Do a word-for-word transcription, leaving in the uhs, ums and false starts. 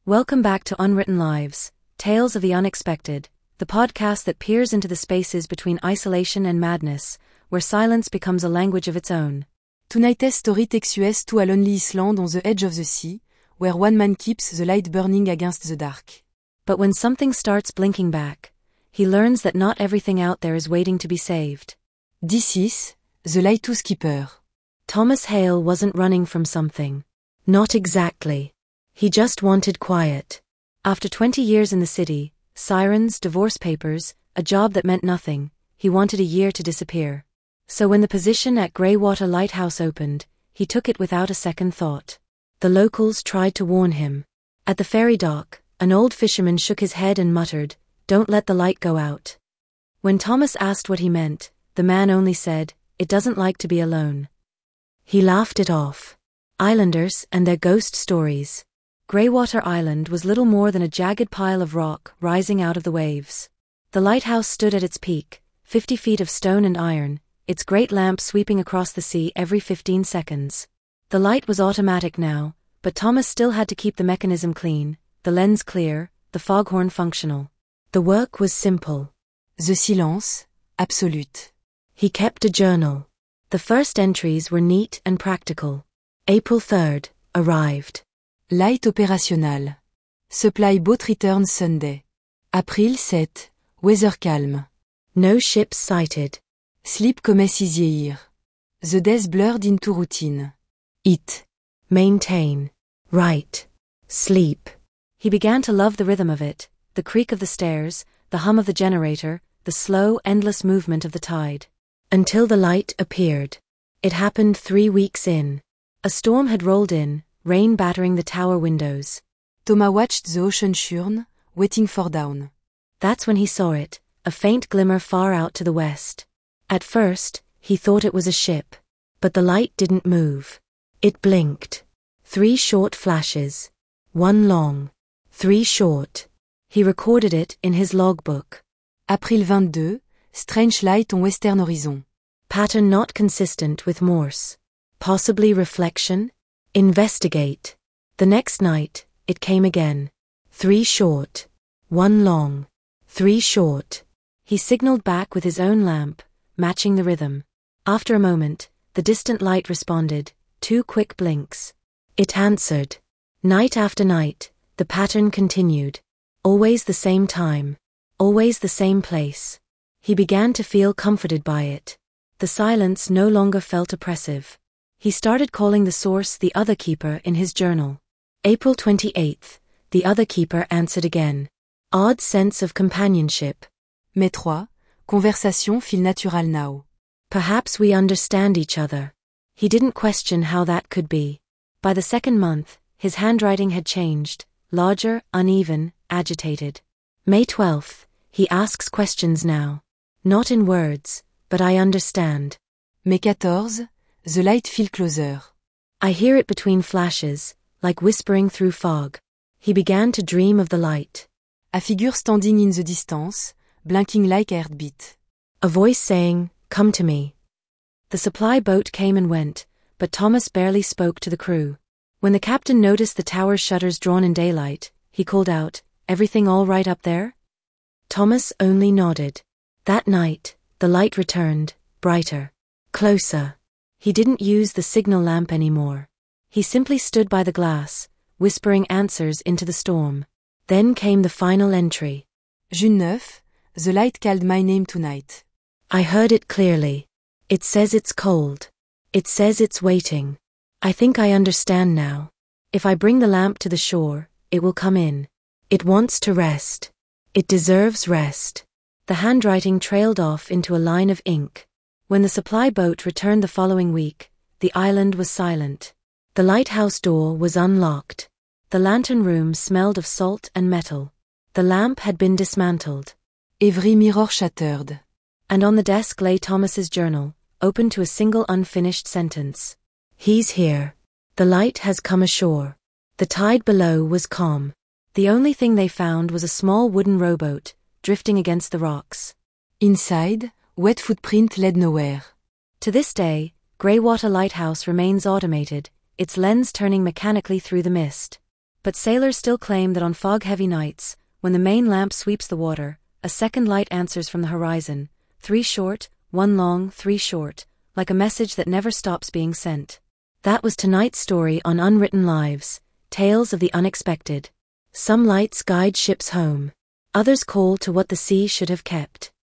Welcome back to Unwritten Lives, Tales of the Unexpected, the podcast that peers into the spaces between isolation and madness, where silence becomes a language of its own. Tonight's story takes us to a lonely island on the edge of the sea, where one man keeps the light burning against the dark. But when something starts blinking back, he learns that not everything out there is waiting to be saved. This is The Lighthouse Keeper. Thomas Hale wasn't running from something. Not exactly. He just wanted quiet. After twenty years in the city, sirens, divorce papers, a job that meant nothing, he wanted a year to disappear. So when the position at Greywater Lighthouse opened, he took it without a second thought. The locals tried to warn him. At the ferry dock, an old fisherman shook his head and muttered, "Don't let the light go out." When Thomas asked what he meant, the man only said, "It doesn't like to be alone." He laughed it off. Islanders and their ghost stories. Greywater Island was little more than a jagged pile of rock rising out of the waves. The lighthouse stood at its peak, fifty feet of stone and iron, its great lamp sweeping across the sea every fifteen seconds. The light was automatic now, but Thomas still had to keep the mechanism clean, the lens clear, the foghorn functional. The work was simple. The silence, absolute. He kept a journal. The first entries were neat and practical. April third, arrived. Light opérationnel. Supply boat returns Sunday. April seventh, weather calm. No ships sighted. Sleep comme easier. The days blurred into routine. Eat. Maintain. Write. Sleep. He began to love the rhythm of it, the creak of the stairs, the hum of the generator, the slow, endless movement of the tide. Until the light appeared. It happened three weeks in. A storm had rolled in, rain battering the tower windows. Thomas watched the ocean churn, waiting for dawn. That's when he saw it, a faint glimmer far out to the west. At first, he thought it was a ship. But the light didn't move. It blinked. Three short flashes. One long. Three short. He recorded it in his logbook. April twenty-second, strange light on western horizon. Pattern not consistent with Morse. Possibly reflection? Investigate. The next night, it came again. Three short. One long. Three short. He signaled back with his own lamp, matching the rhythm. After a moment, the distant light responded, two quick blinks. It answered. Night after night, the pattern continued. Always the same time. Always the same place. He began to feel comforted by it. The silence no longer felt oppressive. He started calling the source the Other Keeper in his journal. April twenty-eighth, the Other Keeper answered again. Odd sense of companionship. Mes trois, conversation feel natural now. Perhaps we understand each other. He didn't question how that could be. By the second month, his handwriting had changed, larger, uneven, agitated. May twelfth, he asks questions now. Not in words, but I understand. May fourteenth, the light feel closer. I hear it between flashes, like whispering through fog. He began to dream of the light. A figure standing in the distance, blinking like a heartbeat. A voice saying, "Come to me." The supply boat came and went, but Thomas barely spoke to the crew. When the captain noticed the tower's shutters drawn in daylight, he called out, "Everything all right up there?" Thomas only nodded. That night, the light returned, brighter. Closer. He didn't use the signal lamp anymore. He simply stood by the glass, whispering answers into the storm. Then came the final entry. June ninth, the light called my name tonight. I heard it clearly. It says it's cold. It says it's waiting. I think I understand now. If I bring the lamp to the shore, it will come in. It wants to rest. It deserves rest. The handwriting trailed off into a line of ink. When the supply boat returned the following week, the island was silent. The lighthouse door was unlocked. The lantern room smelled of salt and metal. The lamp had been dismantled. Every mirror shattered. And on the desk lay Thomas's journal, open to a single unfinished sentence. He's here. The light has come ashore. The tide below was calm. The only thing they found was a small wooden rowboat, drifting against the rocks. Inside, wet footprint led nowhere. To this day, Greywater Lighthouse remains automated, its lens turning mechanically through the mist. But sailors still claim that on fog-heavy nights, when the main lamp sweeps the water, a second light answers from the horizon, three short, one long, three short, like a message that never stops being sent. That was tonight's story on Unwritten Lives, Tales of the Unexpected. Some lights guide ships home. Others call to what the sea should have kept.